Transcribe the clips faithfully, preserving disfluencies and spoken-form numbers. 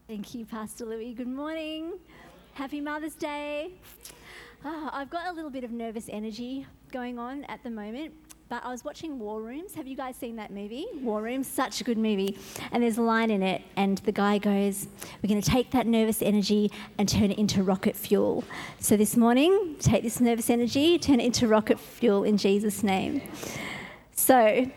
Thank you, Pastor Louis. Good morning. Happy Mother's Day. Oh, I've got a little bit of nervous energy going on at the moment, but I was watching War Rooms. Have you guys seen that movie? War Rooms, such a good movie. And there's a line in it, and the guy goes, we're going to take that nervous energy and turn it into rocket fuel. So this morning, take this nervous energy, turn it into rocket fuel in Jesus' name. So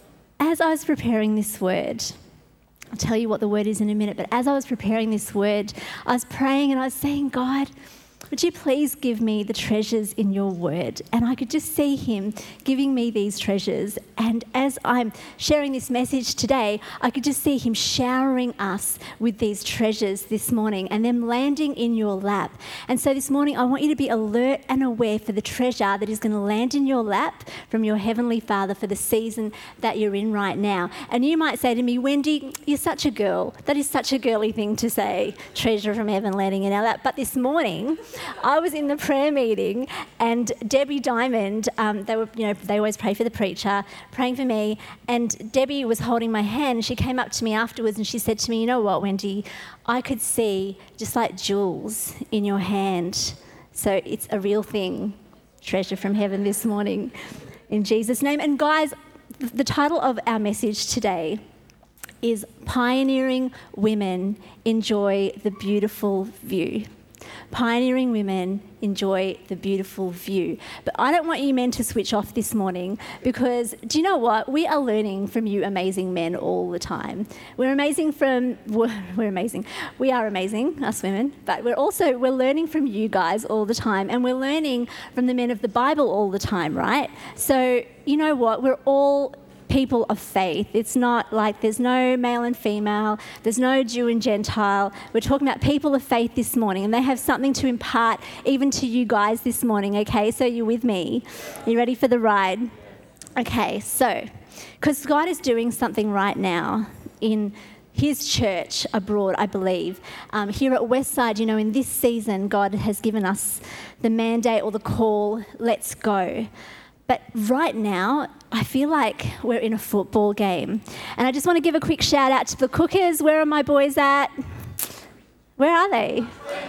as I was preparing this word, I'll tell you what the word is in a minute, but as I was preparing this word, I was praying and I was saying, God, would you please give me the treasures in your word? And I could just see him giving me these treasures. And as I'm sharing this message today, I could just see him showering us with these treasures this morning and them landing in your lap. And so this morning, I want you to be alert and aware for the treasure that is going to land in your lap from your Heavenly Father for the season that you're in right now. And you might say to me, Wendy, you're such a girl. That is such a girly thing to say, treasure from heaven landing in our lap. But this morning, I was in the prayer meeting and Debbie Diamond, um, they were, you know, they always pray for the preacher, praying for me, and Debbie was holding my hand. She came up to me afterwards and she said to me, you know what, Wendy, I could see just like jewels in your hand. So it's a real thing, treasure from heaven this morning in Jesus' name. And guys, the title of our message today is Pioneering Women Enjoy the Beautiful View. Pioneering women enjoy the beautiful view. But I don't want you men to switch off this morning because, do you know what? We are learning from you amazing men all the time. We're amazing from, we're amazing. We are amazing, us women, but we're also, we're learning from you guys all the time, and we're learning from the men of the Bible all the time, right? So, you know what? We're all people of faith. It's not like there's no male and female, there's no Jew and Gentile. We're talking about people of faith this morning, and they have something to impart even to you guys this morning, okay? So you're with me. Are you ready for the ride? Okay, so, because God is doing something right now in his church abroad, I believe. Um, here at Westside, you know, in this season, God has given us the mandate or the call, let's go. But right now, I feel like we're in a football game. And I just want to give a quick shout out to the cookers. Where are my boys at? Where are they?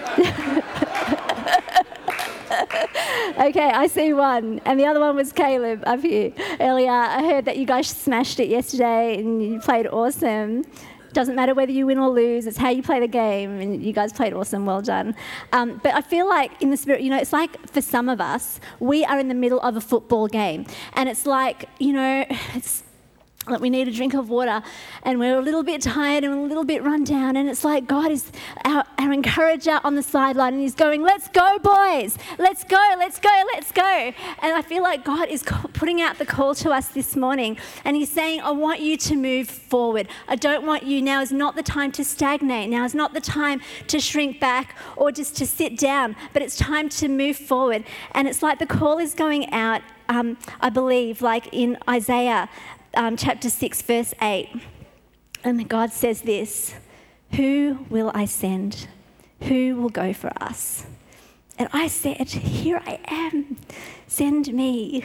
Okay, I see one. And the other one was Caleb up here earlier. I heard that you guys smashed it yesterday and you played awesome. Doesn't matter whether you win or lose, it's how you play the game, and you guys played awesome, well done. Um, but I feel like in the spirit, you know, it's like for some of us, we are in the middle of a football game, and it's like, you know, it's like we need a drink of water and we're a little bit tired and a little bit run down, and it's like God is our, our encourager on the sideline and he's going, let's go boys, let's go, let's go, let's go. And I feel like God is putting out the call to us this morning, and he's saying, I want you to move forward. I don't want you, now is not the time to stagnate, now is not the time to shrink back or just to sit down, but it's time to move forward. And it's like the call is going out, um, I believe, like in Isaiah Um, chapter six, verse eight. And God says this, who will I send? Who will go for us? And I said, here I am, send me.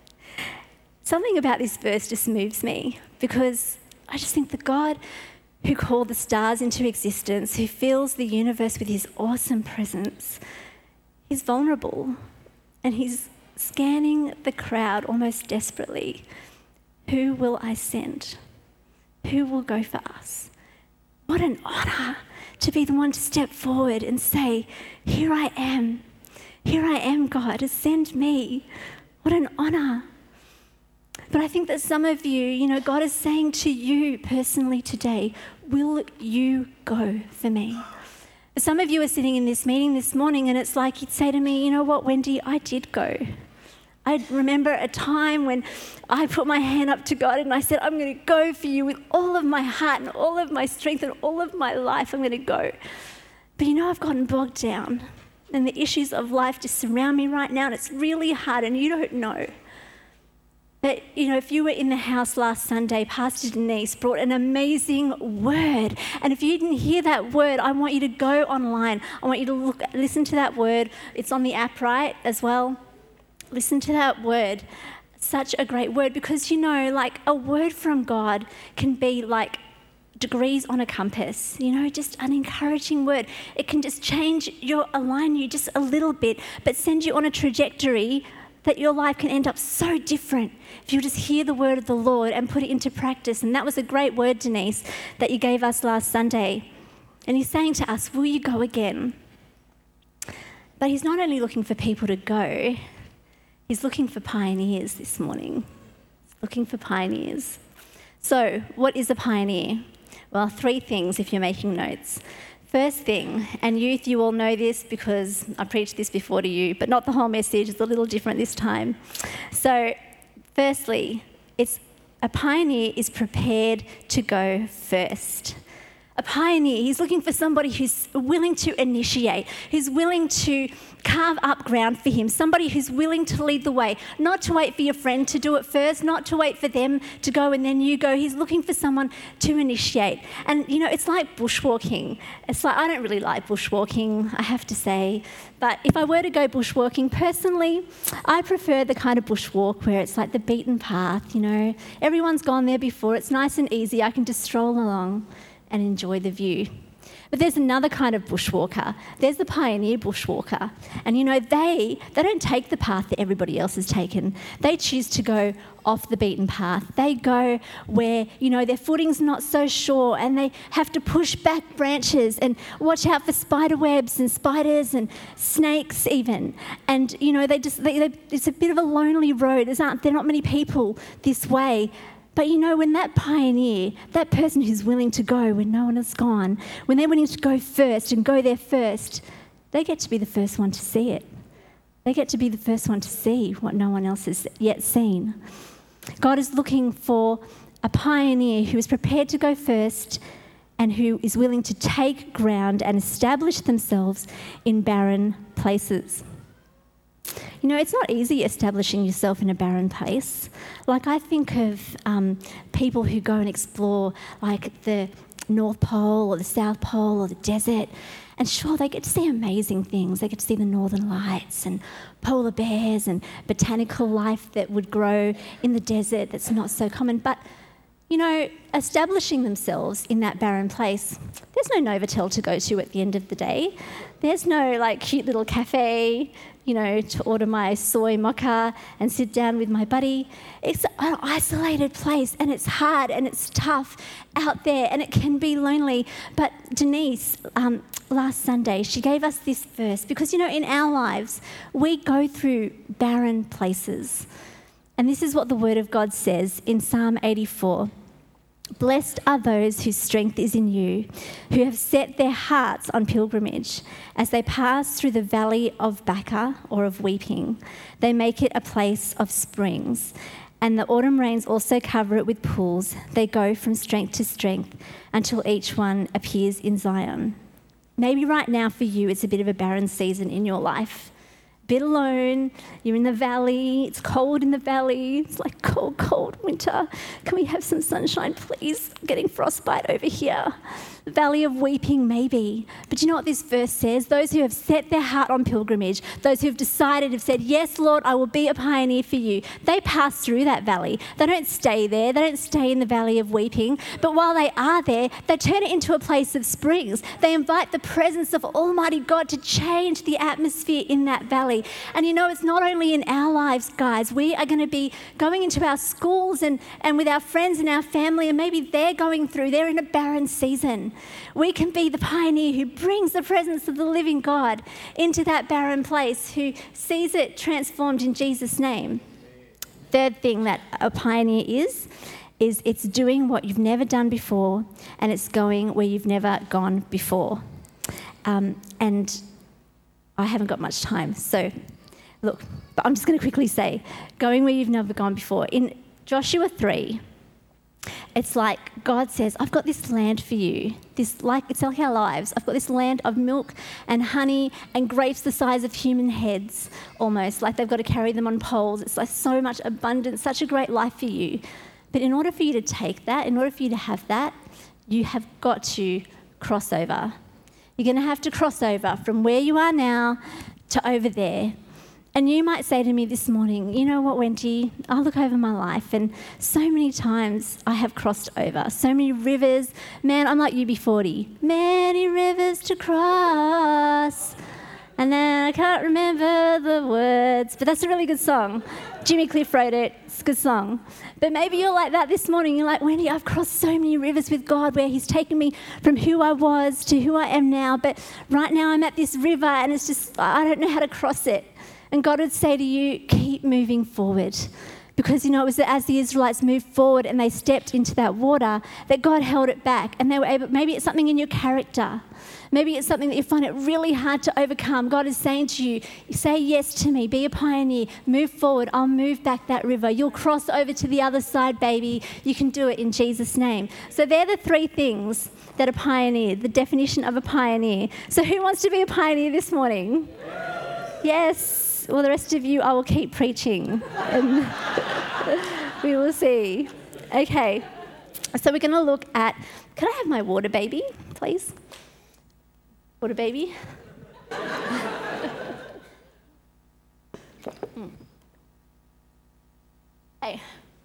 Something about this verse just moves me, because I just think the God who called the stars into existence, who fills the universe with his awesome presence, he's vulnerable and he's scanning the crowd almost desperately. Who will I send? Who will go for us? What an honour to be the one to step forward and say, here I am. Here I am, God, send me. What an honour. But I think that some of you, you know, God is saying to you personally today, will you go for me? Some of you are sitting in this meeting this morning and it's like you'd say to me, you know what, Wendy, I did go. I remember a time when I put my hand up to God and I said, I'm going to go for you with all of my heart and all of my strength and all of my life. I'm going to go. But you know, I've gotten bogged down and the issues of life just surround me right now, and it's really hard and you don't know. But, you know, if you were in the house last Sunday, Pastor Denise brought an amazing word. And if you didn't hear that word, I want you to go online. I want you to look, listen to that word. It's on the app, right, as well. Listen to that word. Such a great word, because, you know, like a word from God can be like degrees on a compass, you know, just an encouraging word. It can just change your, align you just a little bit, but send you on a trajectory that your life can end up so different if you just hear the word of the Lord and put it into practice. And that was a great word, Denise, that you gave us last Sunday. And he's saying to us, will you go again? But he's not only looking for people to go, he's looking for pioneers this morning. He's looking for pioneers. So, what is a pioneer? Well, three things if you're making notes. First thing, and youth, you all know this because I preached this before to you, but not the whole message, it's a little different this time. So, firstly, it's a pioneer is prepared to go first. A pioneer, he's looking for somebody who's willing to initiate, who's willing to carve up ground for him, somebody who's willing to lead the way, not to wait for your friend to do it first, not to wait for them to go and then you go. He's looking for someone to initiate. And, you know, it's like bushwalking. It's like, I don't really like bushwalking, I have to say. But if I were to go bushwalking, personally, I prefer the kind of bushwalk where it's like the beaten path, you know. Everyone's gone there before. It's nice and easy. I can just stroll along and enjoy the view. But there's another kind of bushwalker. There's the pioneer bushwalker. And you know, they they don't take the path that everybody else has taken. They choose to go off the beaten path. They go where, you know, their footing's not so sure and they have to push back branches and watch out for spider webs and spiders and snakes even. And, you know, they just, they, they, it's a bit of a lonely road. There's not, there are not many people this way. But you know, when that pioneer, that person who's willing to go when no one has gone, when they're willing to go first and go there first, they get to be the first one to see it. They get to be the first one to see what no one else has yet seen. God is looking for a pioneer who is prepared to go first and who is willing to take ground and establish themselves in barren places. You know, it's not easy establishing yourself in a barren place. Like, I think of um, people who go and explore, like, the North Pole or the South Pole or the desert. And sure, they get to see amazing things. They get to see the northern lights and polar bears and botanical life that would grow in the desert that's not so common. But, you know, establishing themselves in that barren place, there's no Novotel to go to at the end of the day. There's no, like, cute little cafe, you know, to order my soy mocha and sit down with my buddy. It's an isolated place and it's hard and it's tough out there and it can be lonely. But Denise, um, last Sunday, she gave us this verse because, you know, in our lives, we go through barren places. And this is what the Word of God says in Psalm eighty-four. Blessed are those whose strength is in you, who have set their hearts on pilgrimage. As they pass through the valley of Baca, or of weeping, they make it a place of springs. And the autumn rains also cover it with pools. They go from strength to strength until each one appears in Zion. Maybe right now for you, it's a bit of a barren season in your life. Bit alone, you're in the valley, it's cold in the valley, it's like cold, cold winter. Can we have some sunshine, please? I'm getting frostbite over here. The valley of weeping, maybe. But you know what this verse says? Those who have set their heart on pilgrimage, those who have decided, have said, yes, Lord, I will be a pioneer for you. They pass through that valley. They don't stay there. They don't stay in the valley of weeping. But while they are there, they turn it into a place of springs. They invite the presence of Almighty God to change the atmosphere in that valley. And you know, it's not only in our lives, guys. We are going to be going into our schools and, and with our friends and our family, and maybe they're going through, they're in a barren season. We can be the pioneer who brings the presence of the living God into that barren place, who sees it transformed in Jesus' name. Third thing that a pioneer is, is it's doing what you've never done before, and it's going where you've never gone before. Um, and I haven't got much time, so look, but I'm just going to quickly say, going where you've never gone before. In Joshua three, it's like God says, I've got this land for you. This, like, it's like our lives. I've got this land of milk and honey and grapes the size of human heads, almost. Like they've got to carry them on poles. It's like so much abundance, such a great life for you. But in order for you to take that, in order for you to have that, you have got to cross over. You're going to have to cross over from where you are now to over there. And you might say to me this morning, you know what, Wendy, I look over my life and so many times I have crossed over, so many rivers. Man, I'm like U B forty. Many rivers to cross. And then I can't remember the words, but that's a really good song. Jimmy Cliff wrote it. It's a good song. But maybe you're like that this morning. You're like, Wendy, I've crossed so many rivers with God where he's taken me from who I was to who I am now. But right now I'm at this river and it's just, I don't know how to cross it. And God would say to you, keep moving forward. Because, you know, it was as the Israelites moved forward and they stepped into that water that God held it back. And they were able, maybe it's something in your character. Maybe it's something that you find it really hard to overcome. God is saying to you, say yes to me, be a pioneer, move forward, I'll move back that river. You'll cross over to the other side, baby. You can do it in Jesus' name. So they're the three things that a pioneer, the definition of a pioneer. So who wants to be a pioneer this morning? Yes. Well, the rest of you, I will keep preaching. And we will see. Okay. So we're going to look at, can I have my water baby, please? Water baby. Hey.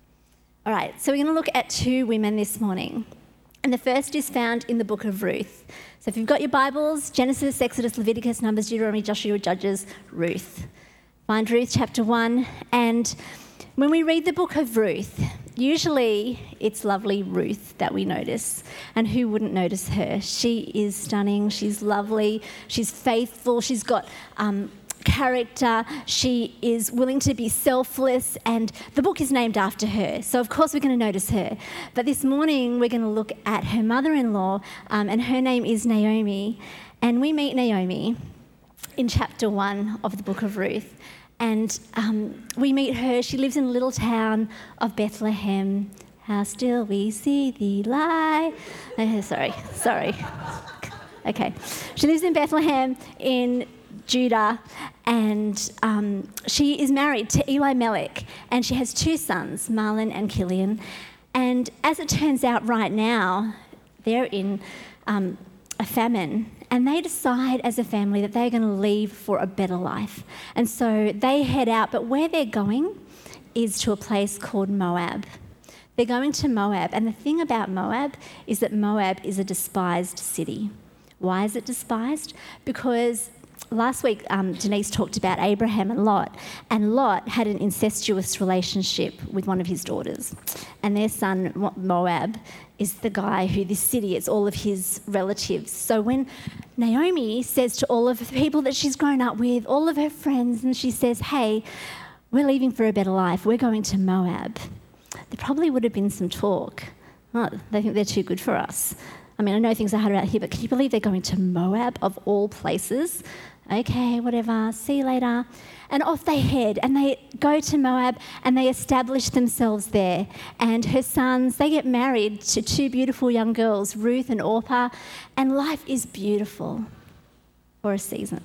All right, so we're going to look at two women this morning. And the first is found in the book of Ruth. So if you've got your Bibles, Genesis, Exodus, Leviticus, Numbers, Deuteronomy, Joshua, Judges, Ruth. Find Ruth chapter one. And when we read the book of Ruth, usually it's lovely Ruth that we notice. And who wouldn't notice her? She is stunning. She's lovely. She's faithful. She's got um, character. She is willing to be selfless. And the book is named after her. So, of course, we're going to notice her. But this morning, we're going to look at her mother-in-law. Um, and her name is Naomi. And we meet Naomi in chapter one of the book of Ruth. And um, we meet her. She lives in a little town of Bethlehem. How still we see thee lie. Oh, sorry, sorry. Okay. She lives in Bethlehem in Judah, and um, she is married to Elimelech, and she has two sons, Mahlon and Chilion. And as it turns out right now, they're in um, a famine. And they decide as a family that they're going to leave for a better life. And so they head out, but where they're going is to a place called Moab. They're going to Moab. And the thing about Moab is that Moab is a despised city. Why is it despised? Because last week um, Denise talked about Abraham and Lot. And Lot had an incestuous relationship with one of his daughters. And their son, Moab, is the guy who this city, it's all of his relatives. So when Naomi says to all of the people that she's grown up with, all of her friends, and she says, hey, we're leaving for a better life, we're going to Moab, there probably would have been some talk. Oh, they think they're too good for us. I mean, I know things are hard out here, but can you believe they're going to Moab of all places? Okay, whatever, see you later. And off they head, and they go to Moab, and they establish themselves there. And her sons, they get married to two beautiful young girls, Ruth and Orpah, and life is beautiful for a season.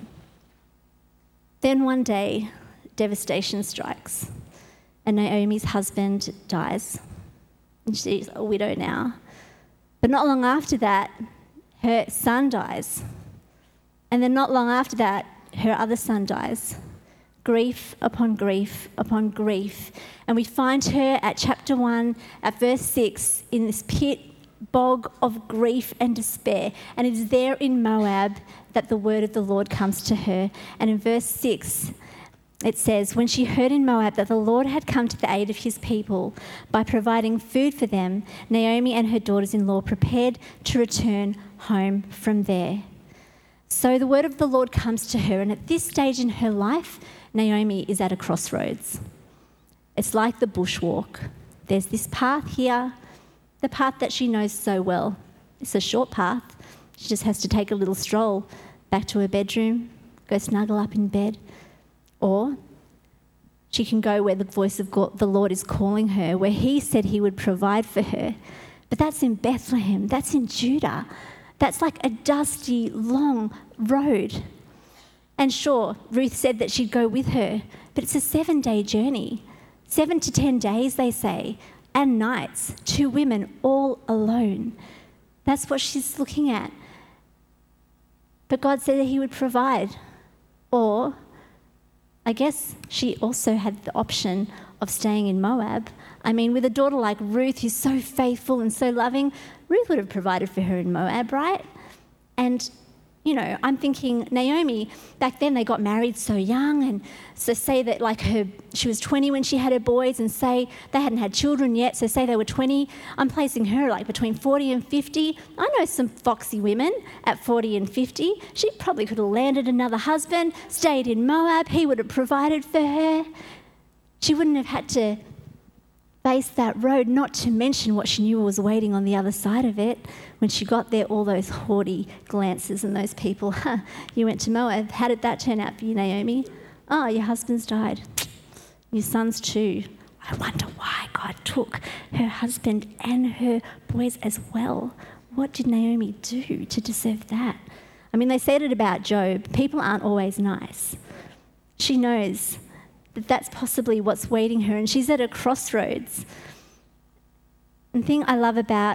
Then one day, devastation strikes, and Naomi's husband dies. And she's a widow now. But not long after that, her son dies. And then not long after that, her other son dies. Grief upon grief upon grief. And we find her at chapter one, at verse six, in this pit, bog of grief and despair. And it is there in Moab that the word of the Lord comes to her. And in verse six, it says, when she heard in Moab that the Lord had come to the aid of his people by providing food for them, Naomi and her daughters-in-law prepared to return home from there. So the word of the Lord comes to her, and at this stage in her life, Naomi is at a crossroads. It's like the bushwalk. There's this path here, the path that she knows so well. It's a short path. She just has to take a little stroll back to her bedroom, go snuggle up in bed. Or she can go where the voice of God, the Lord is calling her, where he said he would provide for her. But that's in Bethlehem. That's in Judah. That's like a dusty, long road. And sure, Ruth said that she'd go with her, but it's a seven-day journey. Seven to ten days, they say, and nights, two women all alone. That's what she's looking at. But God said that he would provide. Or I guess she also had the option of staying in Moab. I mean, with a daughter like Ruth, who's so faithful and so loving, Ruth would have provided for her in Moab, right? And, you know, I'm thinking Naomi, back then they got married so young, and so say that like her, she was twenty when she had her boys, and say they hadn't had children yet, so say they were twenty. I'm placing her like between forty and fifty. I know some foxy women at forty and fifty. She probably could have landed another husband, stayed in Moab, he would have provided for her. She wouldn't have had to face that road, not to mention what she knew was waiting on the other side of it. When she got there, all those haughty glances and those people, huh, you went to Moab. How did that turn out for you, Naomi? Oh, your husband's died. Your sons too. I wonder why God took her husband and her boys as well. What did Naomi do to deserve that? I mean, they said it about Job. People aren't always nice. She knows that that's possibly what's waiting her, and she's at a crossroads. And the thing I love about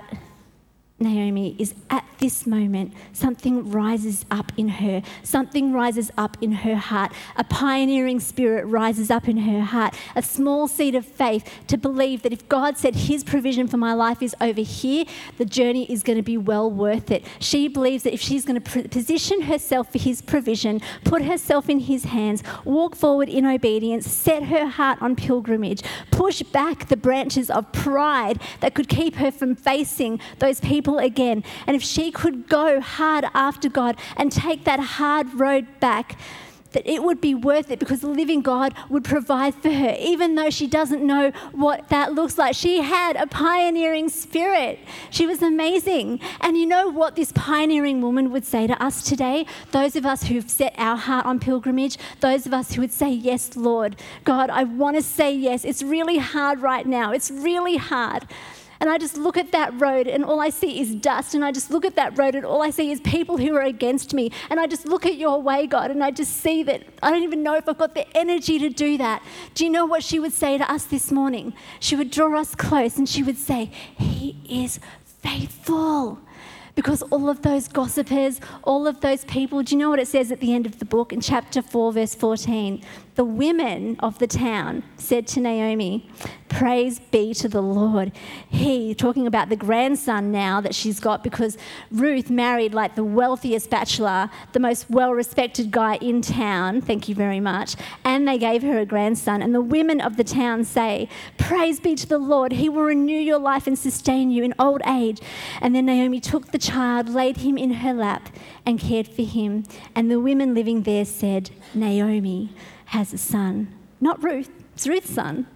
Naomi is at this moment, something rises up in her. Something rises up in her heart. A pioneering spirit rises up in her heart. A small seed of faith to believe that if God said his provision for my life is over here, the journey is going to be well worth it. She believes that if she's going to pr- position herself for his provision, put herself in his hands, walk forward in obedience, set her heart on pilgrimage, push back the branches of pride that could keep her from facing those people again. And if she could go hard after God and take that hard road back, that it would be worth it, because the living God would provide for her, even though she doesn't know what that looks like. She had a pioneering spirit. She was amazing. And you know what this pioneering woman would say to us today? Those of us who've set our heart on pilgrimage, those of us who would say, yes, Lord, God, I want to say yes. It's really hard right now. It's really hard. And I just look at that road and all I see is dust. And I just look at that road and all I see is people who are against me. And I just look at your way, God, and I just see that I don't even know if I've got the energy to do that. Do you know what she would say to us this morning? She would draw us close and she would say, he is faithful. Because all of those gossipers, all of those people, do you know what it says at the end of the book in chapter four, verse fourteen? The women of the town said to Naomi, praise be to the Lord. He, talking about the grandson now that she's got, because Ruth married like the wealthiest bachelor, the most well-respected guy in town, thank you very much, and they gave her a grandson. And the women of the town say, praise be to the Lord. He will renew your life and sustain you in old age. And then Naomi took the child, laid him in her lap, and cared for him. And the women living there said, Naomi has a son. Not Ruth, it's Ruth's son.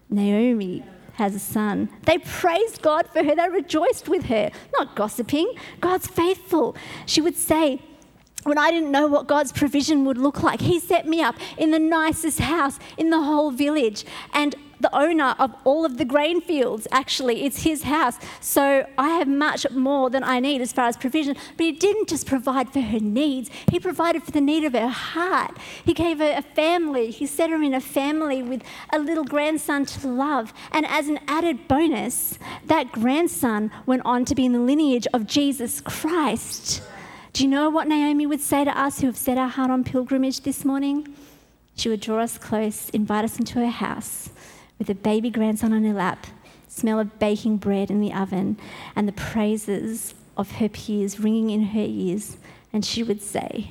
Naomi has a son. They praised God for her. They rejoiced with her, not gossiping. God's faithful. She would say, when I didn't know what God's provision would look like, he set me up in the nicest house in the whole village. And the owner of all of the grain fields, actually, it's his house. So I have much more than I need as far as provision. But he didn't just provide for her needs. He provided for the need of her heart. He gave her a family. He set her in a family with a little grandson to love. And as an added bonus, that grandson went on to be in the lineage of Jesus Christ. Do you know what Naomi would say to us who have set our heart on pilgrimage this morning? She would draw us close, invite us into her house with a baby grandson on her lap, smell of baking bread in the oven, and the praises of her peers ringing in her ears. And she would say,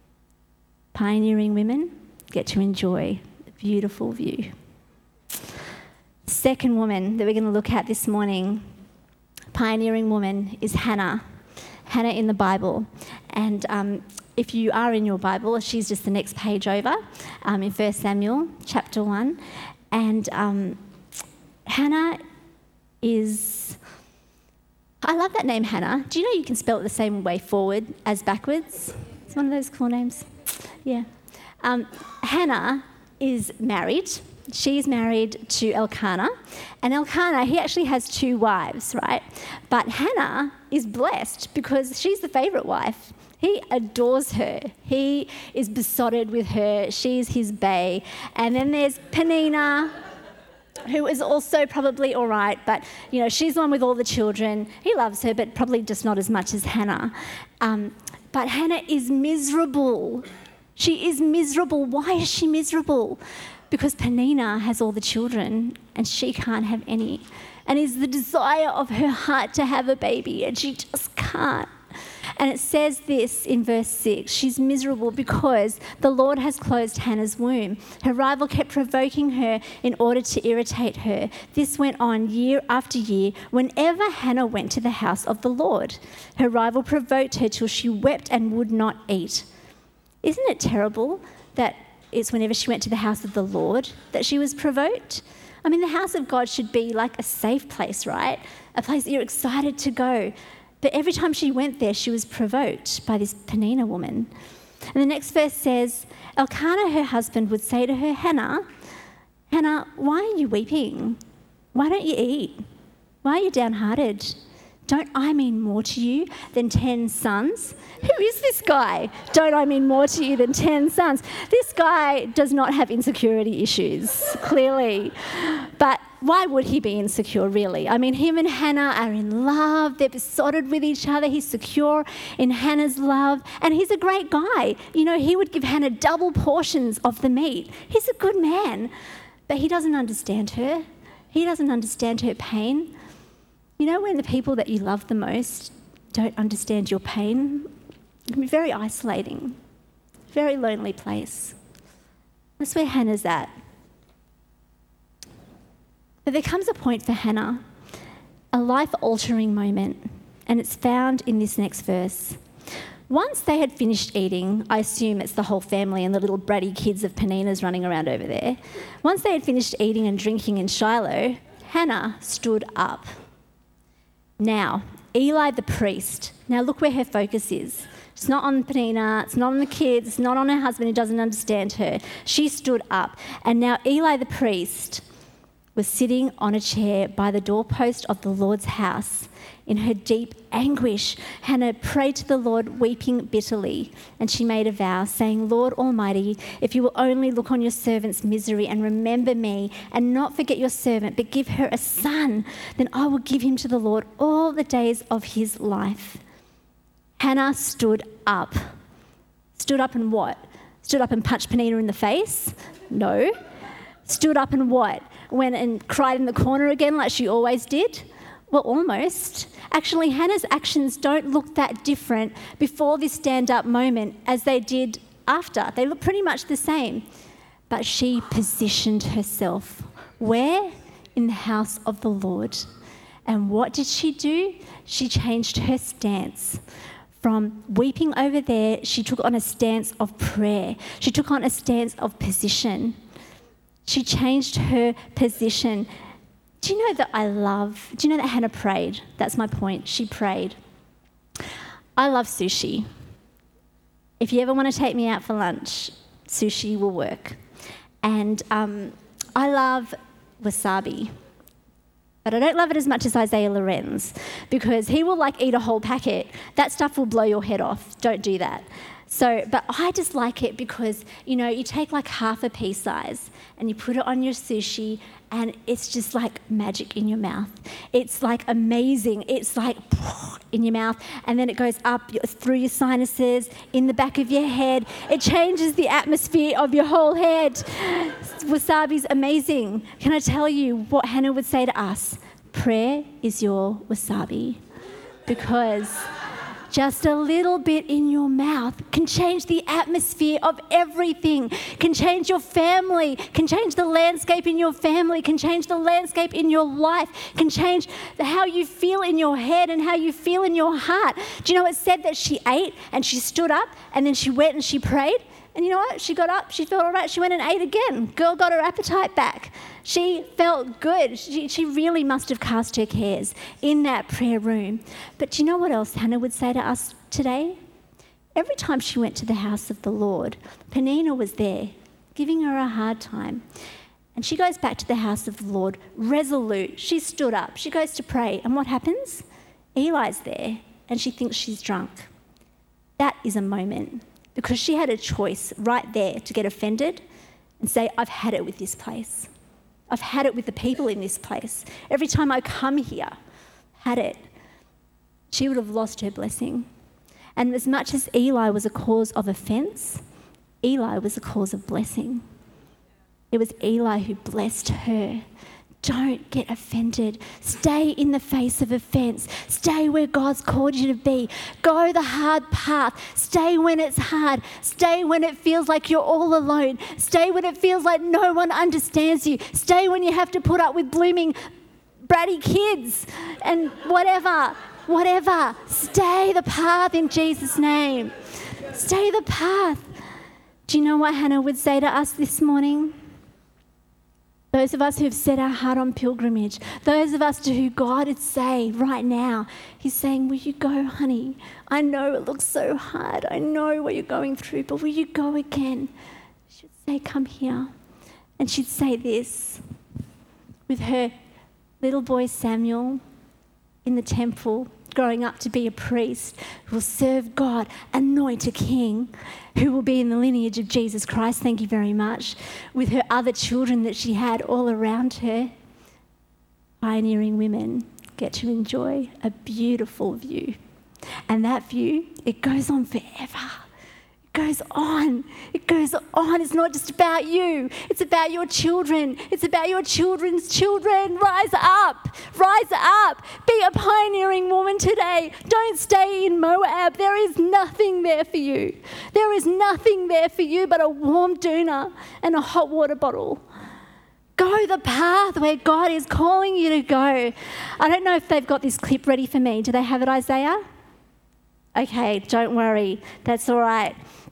pioneering women get to enjoy a beautiful view. Second woman that we're going to look at this morning, pioneering woman, is Hannah. Hannah in the Bible. And um, if you are in your Bible, she's just the next page over um, in First Samuel chapter one. And um, Hannah is, I love that name, Hannah. Do you know you can spell it the same way forward as backwards? It's one of those cool names. Yeah. Um, Hannah is married. She's married to Elkanah. And Elkanah, he actually has two wives, right? But Hannah is blessed because she's the favorite wife. He adores her. He is besotted with her. She's his bae. And then there's Peninnah, who is also probably all right, but, you know, she's the one with all the children. He loves her, but probably just not as much as Hannah. Um, but Hannah is miserable. She is miserable. Why is she miserable? Because Peninnah has all the children and she can't have any. And it's the desire of her heart to have a baby and she just can't. And it says this in verse six, she's miserable because the Lord has closed Hannah's womb. Her rival kept provoking her in order to irritate her. This went on year after year whenever Hannah went to the house of the Lord. Her rival provoked her till she wept and would not eat. Isn't it terrible that it's whenever she went to the house of the Lord that she was provoked? I mean, the house of God should be like a safe place, right? A place that you're excited to go. But every time she went there, she was provoked by this Peninnah woman. And the next verse says, Elkanah, her husband, would say to her, Hannah, Hannah, why are you weeping? Why don't you eat? Why are you downhearted? Don't I mean more to you than ten sons? Who is this guy? Don't I mean more to you than ten sons? This guy does not have insecurity issues, clearly. But why would he be insecure, really? I mean, him and Hannah are in love. They're besotted with each other. He's secure in Hannah's love. And he's a great guy. You know, he would give Hannah double portions of the meat. He's a good man. But he doesn't understand her. He doesn't understand her pain. You know, when the people that you love the most don't understand your pain, it can be very isolating, very lonely place. That's where Hannah's at. But there comes a point for Hannah, a life-altering moment, and it's found in this next verse. Once they had finished eating, I assume it's the whole family and the little bratty kids of Peninnah's running around over there. Once they had finished eating and drinking in Shiloh, Hannah stood up. Now, Eli the priest, now look where her focus is. It's not on Peninnah, it's not on the kids, it's not on her husband who doesn't understand her. She stood up. And now Eli the priest was sitting on a chair by the doorpost of the Lord's house. In her deep anguish, Hannah prayed to the Lord, weeping bitterly. And she made a vow, saying, Lord Almighty, if you will only look on your servant's misery and remember me and not forget your servant, but give her a son, then I will give him to the Lord all the days of his life. Hannah stood up. Stood up and what? Stood up and punched Peninnah in the face? No. Stood up and what? Went and cried in the corner again like she always did? Well, almost. Actually, Hannah's actions don't look that different before this stand-up moment as they did after. They look pretty much the same. But she positioned herself. Where? In the house of the Lord. And what did she do? She changed her stance. From weeping over there, she took on a stance of prayer. She took on a stance of position. She changed her position. Do you know that I love, do you know that Hannah prayed? That's my point. She prayed. I love sushi. If you ever want to take me out for lunch, sushi will work. And um, I love wasabi. But I don't love it as much as Isaiah Lorenz because he will like eat a whole packet. That stuff will blow your head off. Don't do that. So, but I just like it because, you know, you take like half a pea size and you put it on your sushi and it's just like magic in your mouth. It's like amazing. It's like in your mouth and then it goes up through your sinuses, in the back of your head. It changes the atmosphere of your whole head. Wasabi's amazing. Can I tell you what Hannah would say to us? Prayer is your wasabi. Because just a little bit in your mouth can change the atmosphere of everything, can change your family, can change the landscape in your family, can change the landscape in your life, can change how you feel in your head and how you feel in your heart. Do you know it said that she ate and she stood up and then she went and she prayed? And you know what? She got up, she felt all right, she went and ate again. Girl got her appetite back. She felt good. She, she really must have cast her cares in that prayer room. But do you know what else Hannah would say to us today? Every time she went to the house of the Lord, Peninnah was there, giving her a hard time. And she goes back to the house of the Lord, resolute. She stood up. She goes to pray. And what happens? Eli's there, and she thinks she's drunk. That is a moment. Because she had a choice right there to get offended and say, I've had it with this place. I've had it with the people in this place. Every time I come here, had it. She would have lost her blessing. And as much as Eli was a cause of offense, Eli was a cause of blessing. It was Eli who blessed her. Don't get offended. Stay in the face of offense. Stay where God's called you to be. Go the hard path. Stay when it's hard. Stay when it feels like you're all alone. Stay when it feels like no one understands you. Stay when you have to put up with blooming bratty kids and whatever, whatever. Stay the path in Jesus' name. Stay the path. Do you know what Hannah would say to us this morning? Those of us who've set our heart on pilgrimage, those of us to who God would say right now, he's saying, will you go, honey? I know it looks so hard. I know what you're going through, but will you go again? She'd say, come here. And she'd say this with her little boy Samuel in the temple, growing up to be a priest who will serve God, anoint a king who will be in the lineage of Jesus Christ, thank you very much, with her other children that she had all around her. Pioneering women get to enjoy a beautiful view. And that view, it goes on forever. It goes on. It goes on. It's not just about you. It's about your children. It's about your children's children. Rise up. Rise up. Be a pioneering woman today. Don't stay in Moab. There is nothing there for you. There is nothing there for you but a warm doona and a hot water bottle. Go the path where God is calling you to go. I don't know if they've got this clip ready for me. Do they have it, Isaiah? Okay, don't worry. That's all right.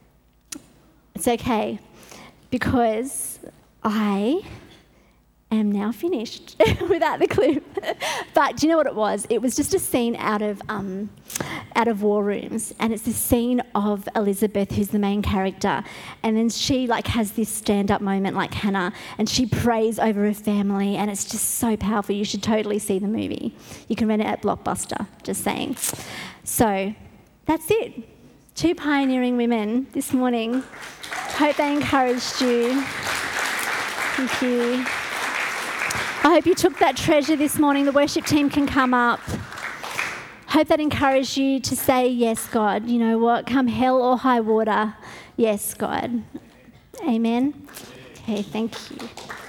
It's okay, because I am now finished without the clip. But do you know what it was? It was just a scene out of um, out of War Rooms, and it's this scene of Elizabeth, who's the main character, and then she like has this stand-up moment like Hannah, and she prays over her family, and it's just so powerful. You should totally see the movie. You can rent it at Blockbuster. Just saying. So that's it. Two pioneering women this morning. Hope they encouraged you. Thank you. I hope you took that treasure this morning. The worship team can come up. Hope that encouraged you to say, yes, God. You know what? Come hell or high water. Yes, God. Amen. Okay, thank you.